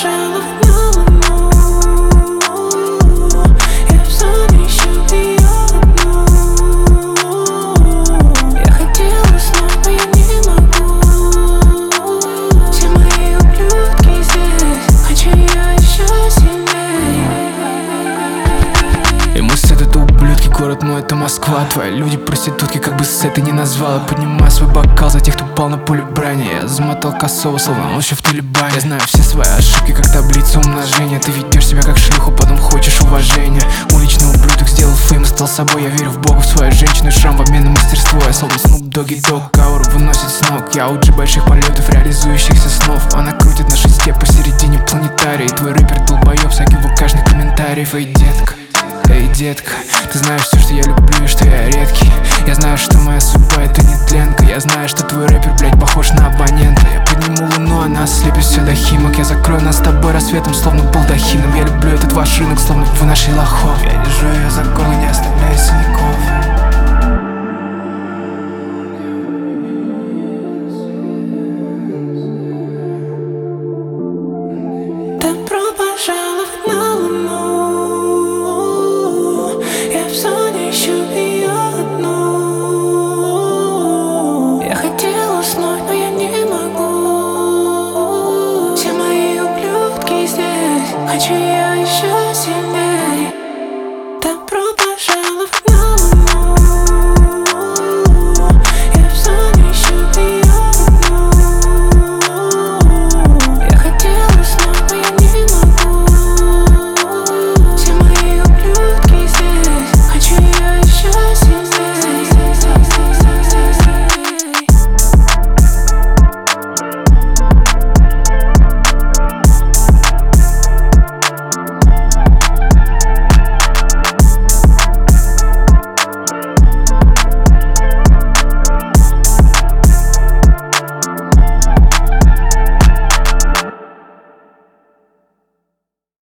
лежала на луну. Я в сон ищу ее одну. Я хотела снова, я не могу. Все мои ублюдки здесь, хочу ее еще сильнее. И мысль это ублюдки, город мой, это Москва. Твои люди проститутки, как бы с этой не назвала. Поднимаю свой бокал за тех, кто упал на поле брани. Я замотал косово, словно ночью в Талибане. Я знаю все свои ошибки, как таблица умножения. Ты ведешь себя как шлюха, потом хочешь уважения. Уличный ублюдок сделал фейм и стал собой. Я верю в Бога, в свою женщину и шрам в обмен на мастерство. Я словно Snoop Doggy Dogg, ауру выносит с ног. Я OG больших полетов, реализующихся снов. Она крутит на шесте посередине планетария. И твой рэпер долбоёб, всяких каждых комментариев. Эй, детка, ты знаешь все, что я люблю и что я редкий. Я знаю, что моя судьба это не тленка. Я знаю, что твой рэпер, блядь, похож на абонента. Я подниму луну, она ослепит все до химок. Я закрою нас с тобой рассветом, словно балдахином. Я люблю этот ваш рынок, словно вы нашли лохов. Я держу ее за горло, не оставляю.